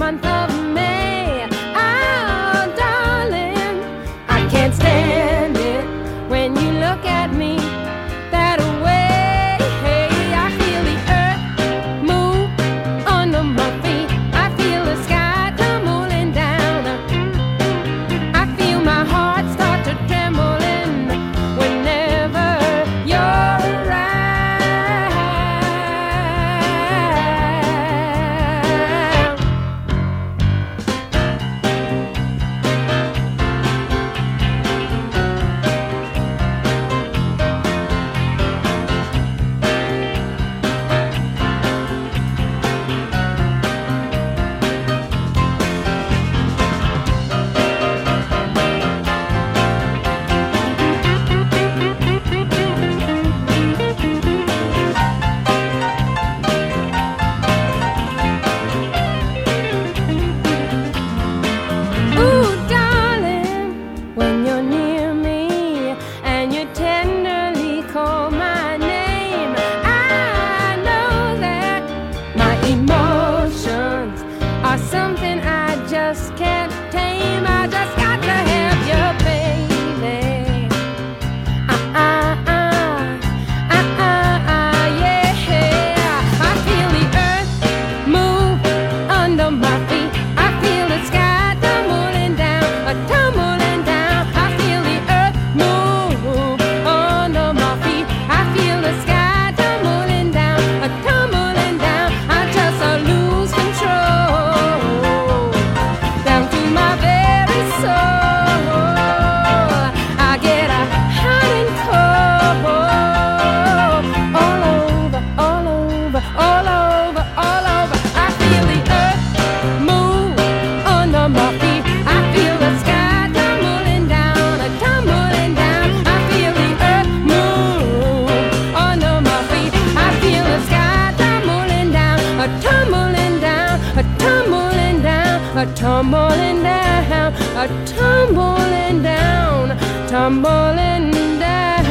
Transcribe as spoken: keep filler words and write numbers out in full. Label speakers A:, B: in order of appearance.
A: month of May. Oh, darling, I can't stand it when you look at me that way. I feel the earth move under my feet. I feel the sky tumbling down. I feel my heart start to trembling whenever you're around. Ooh, darling, when you're near me and you tenderly call my name, I know that my emotions are something I just can't tame. I just got to have you, baby. Uh, uh, uh, uh, uh, uh, yeah. I feel the earth move under my feet. I feel the sky tumbling down, a tumbling down. I feel the earth move under my feet. I feel the sky tumbling down, a tumbling down. I just uh, lose control down to my very soul. I get a hot and cold all over, all over, all over, all over. I feel the earth move under my feet. I feel the sky tumbling down, a tumbling down. I feel the earth move under my feet. I feel the sky tumbling down, a tumbling down, a tumbling down, a tumbling down, a tumbling down, tumbling down.